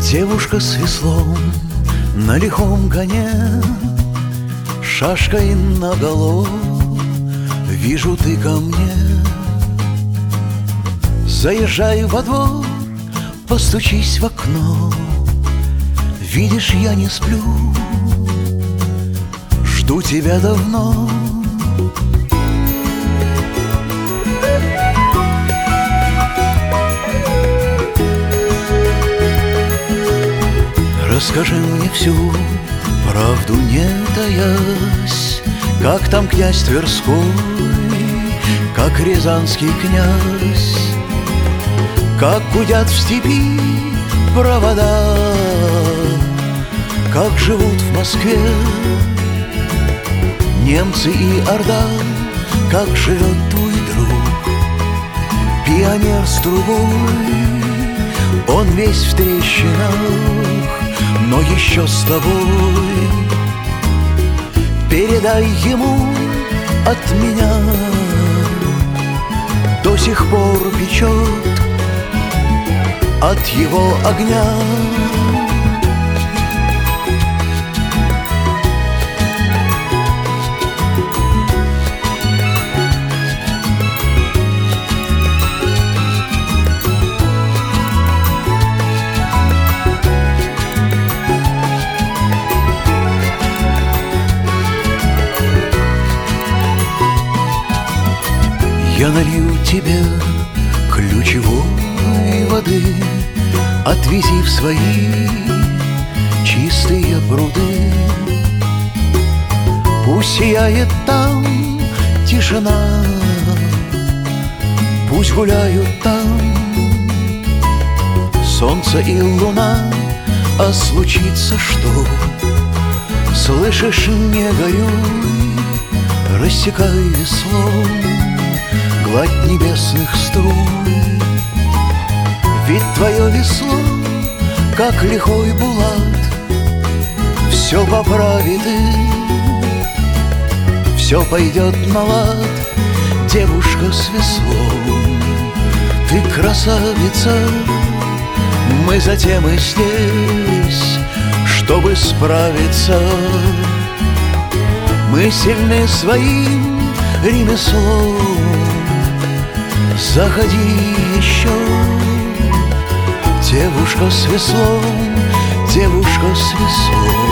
Девушка с веслом на лихом коне, шашкой наголо, вижу, ты ко мне. Заезжай во двор, постучись в окно. Видишь, я не сплю, жду тебя давно. Расскажи мне всю правду, не таясь, как там князь Тверской, как рязанский князь, как гудят в степи провода, как живут в Москве немцы и орда, как живет твой друг, пионер с трубой. Он весь в трещинах, но еще с тобой. Передай ему от меня, до сих пор печет от его огня. Я налью тебе ключевой воды, отвези в свои чистые пруды. Пусть сияет там тишина, пусть гуляют там солнце и луна. А случится что? Слышишь, не горюй, рассекай веслом гладь небесных струй. Ведь твое весло, как лихой булат, все поправит и все пойдет на лад. Девушка с веслом, ты красавица, мы затем и здесь, чтобы справиться. Мы сильны своим ремеслом. Заходи еще, девушка с веслом, девушка с веслом.